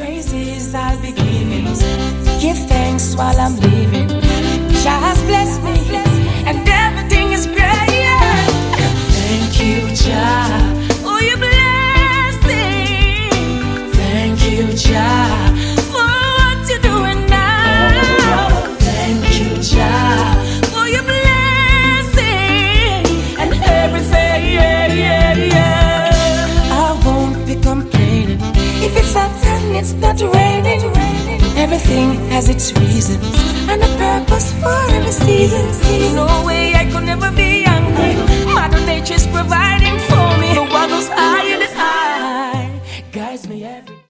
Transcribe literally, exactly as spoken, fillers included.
praises I'll be giving. Give thanks while I'm living. Jah has blessed me, and everything is great. Thank you, Jah, for your blessing. Thank you, Jah, for what you're doing now. Thank you, Jah, for your blessing and everything. Yeah, yeah, yeah. I won't be complaining if it's hot and it's not raining. Everything has its reasons and a purpose for every season. No way I could never be angry. Mother Nature's providing